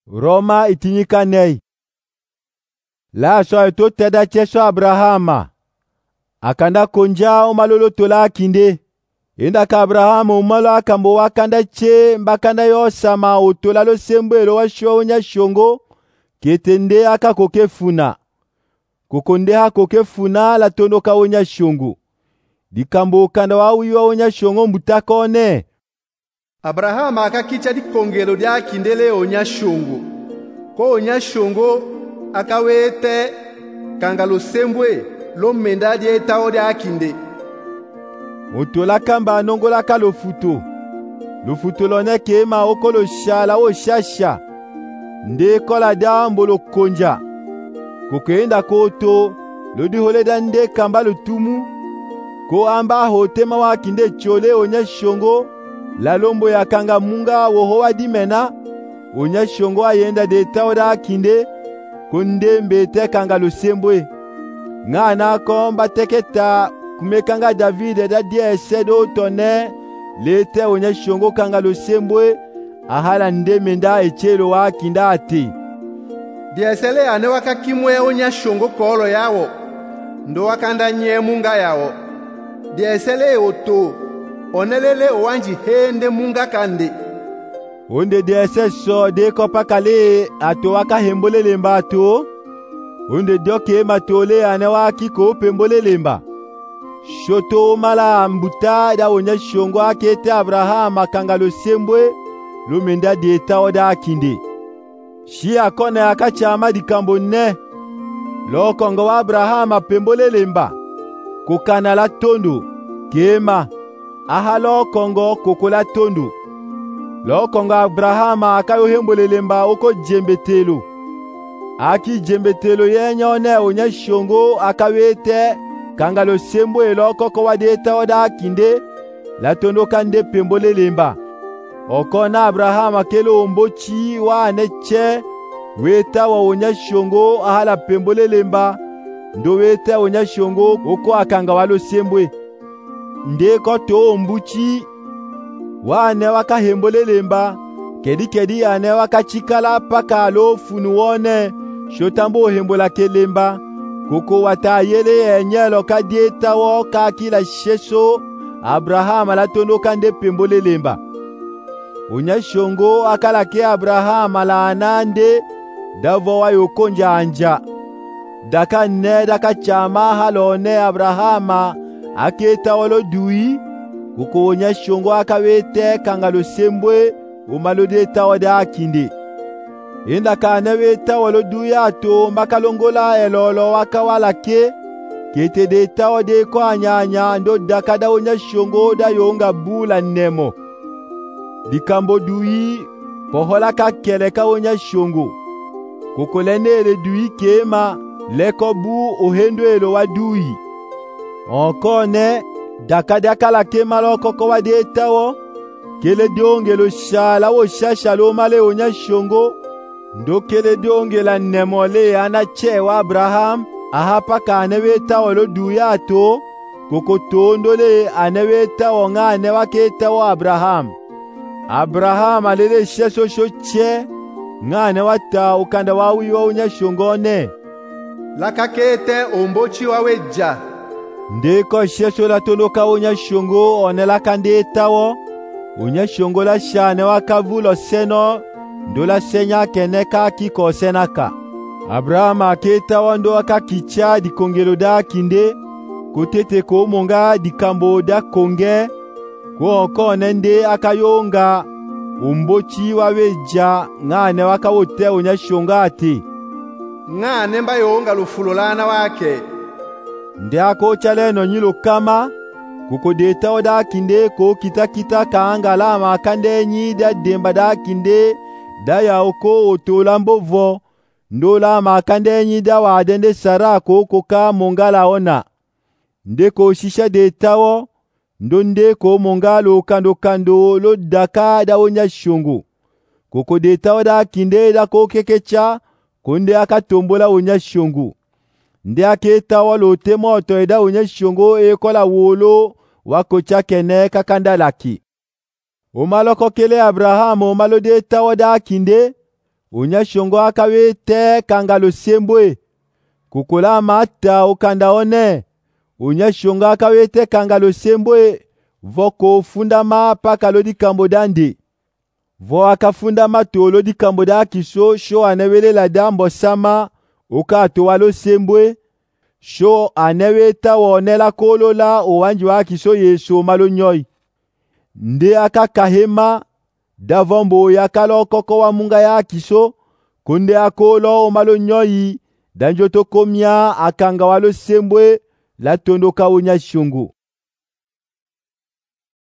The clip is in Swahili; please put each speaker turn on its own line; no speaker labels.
Roma itinyika nei. La so eto teda cheso Abrahama. Akanda konja umalolo tola kinde. Inda ka Abrahama umalo akambo wakanda che mbakanda yosama utola lo sembwelo wa shonya shongo. Ketende aka kokefuna. Kukonde ha kokefuna la tondo ka wonya shongo. Dikambo kanda wa wiwa wonya shongo mbutakone.
Abrahama akakicha dikongelo dia kindele onya shongo. Ko onya shongo akawete kangalo sembwe lo menda dia etao dia kinde.
Otola kamba anongola ka lo futo lone kema okolo shala o shasha. Nde kola da mbolo konja. Kokeenda koto lodi holeda nde kamba lo tumu. Ko amba hotema wa kinde chole onya shongo. La lombo ya kanga munga wohowa dimena. Onya shongo ayenda de taoda kinde. Konde mbete kanga lo sembwe. Nga na komba teketa kumekanga David da die sedo tone. Lete onya shongo kanga lo sembwe. Ahala nde menda echelo wa kinda ati.
Diesele ane wakakimwe onya shongo kolo yawo. Ndo wakanda nye munga yawo. Diesele oto. Onelele owanji hende munga kande.
Onde diese so de kopa kale ato waka hembole lemba ato. Onde doke matole anewa kiko pembole lemba. Shoto mala mbuta da onya shongo akete Abrahama kangalo sembwe. Lumenda dieta oda kinde. Shi akone akachama dikambo ne. Lo kongo wa Abrahama pembole lemba. Kukana la tondo. Kema. Ahalo kongo kokola tondo. Lo kongo Abrahama akayo hembole lemba oko jembetelo. Aki jembetelo yenyone onya shongo akawete kangalo sembwe lo koko wadeta oda kinde. La tondo kande pembole lemba. Okona Abrahama kelo ombochi wa neche. Weta wa onya shongo ahala pembole lemba. Ndo weta onya shongo oko akanga walo sembwe. Nde koto ombuchi wane waka hembole lemba. Kedi ane waka chikala paka lo funuone. Shotambo hembola kelemba. Koko wata yele enyelo kadieta woka kila sheso. Abrahama la tondo kande pembole lemba. Onya shongo akalake Abrahama la anande. Davo wa yokonja anja. Daka ne daka chama halone Abrahama. Aketa walo dui. Kuko onya shongo akawete kangalo sembwe. Umalode tawada akinde. Inda kanewe tawalo dui ato. Makalongola elolo wakawalake. Kete de tawade kwa nyanya. Ndo dakada onya shongo da yonga bula nemo. Dikambo dui. Pohola ka keleka onya shongo. Kuko lene le dui kema. Leko bu ohendo elo wa dui. Onkone, dakadaka la kemalo koko wade tawo. Kele donge lo shala wo shasha lo male onya shongo. Ndo kele donge la nemole anache wa Abraham. Ahapa ka anewe tawo lo duyato. Koko tondole anewe tawo nga anewa ke tawo Abraham. Abraham alele sheso shoche. Nga anewa ta ukanda wawi wa onya shongone.
Lakakete ombochi waweja.
Ndeko sheso la tondo ka onya shongo onela kande tawo. Onya shongo la shane wakavulo seno. Ndola senya keneka kiko senaka. Abraham aketa wando akakicha di kongelo da kinde. Kotete ko monga di kambo da konge. Ko onko nende akayonga. Umbochi waweja ngane wakawote onya shonga ati.
Ngane mba yonga lufulolana wake.
Nde ako chaleno nyilo kama. Kuko deta oda kinde ko kita kaanga lama kande nyi da demba da kinde. Da ya oko otolambo vo. Ndo lama kande nyi da wadende sara ko koka mongala ona. Nde ko shisha deta wo. Ndo nde ko mongalo kando lo daka da onya shongo. Kuko deta oda kinde da ko kekecha. Konde akatombola onya shongo. Nde aketa walo temoto eda onya shongo ekola wolo wakocha kene kakandalaki. Omaloko kele Abraham omalode tawada kinde. unyashongo akawete kangalo sembwe kukola mata ukanda one. Unyashongo akawete kangalo sembwe voko fundama paka lodi kambo dandi. Vo akafundama to lodi kambo da kiso sho anewele la dambo sama ukato walo sembwe sho aneweta wonela kolola uwanji wa kiso Yesu malo nyoi. Nde akakahema davombo yakalo koko wa munga ya kiso kunde akolo umalo nyoi danjoto komia akanga walo sembwe la tondoka unyashungu.